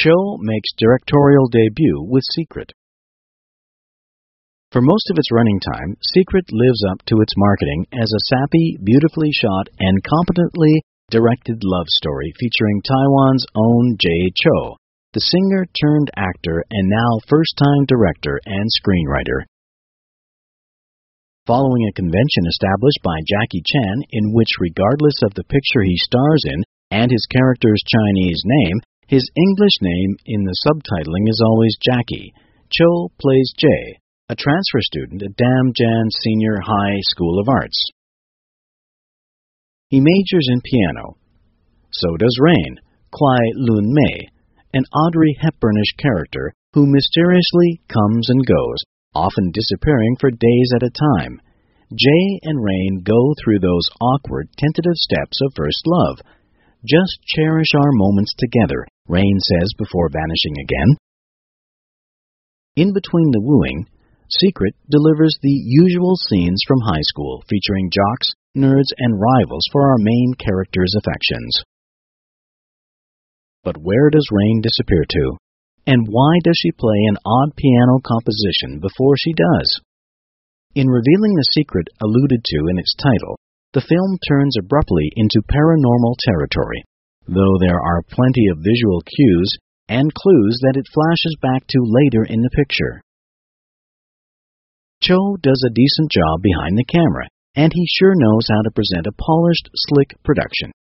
Cho makes directorial debut with Secret. For most of its running time, Secret lives up to its marketing as a sappy, beautifully shot, and competently directed love story featuring Taiwan's own Jay Cho, the singer-turned-actor and now first-time director and screenwriter. Following a convention established by Jackie Chan in which, regardless of the picture he stars in and his character's Chinese name, his English name in the subtitling is always Jackie, Cho plays Jay, a transfer student at Dam Jan Senior High School of Arts. He majors in piano. So does Rain, Kwai Lun Mei, an Audrey Hepburnish character who mysteriously comes and goes, often disappearing for days at a time. Jay and Rain go through those awkward, tentative steps of first love. Just cherish our moments together, Rain says before vanishing again. In between the wooing, Secret delivers the usual scenes from high school featuring jocks, nerds, and rivals for our main character's affections. But where does Rain disappear to? And why does she play an odd piano composition before she does? In revealing the secret alluded to in its title, the film turns abruptly into paranormal territory, though there are plenty of visual cues and clues that it flashes back to later in the picture. Cho does a decent job behind the camera, and he sure knows how to present a polished, slick production,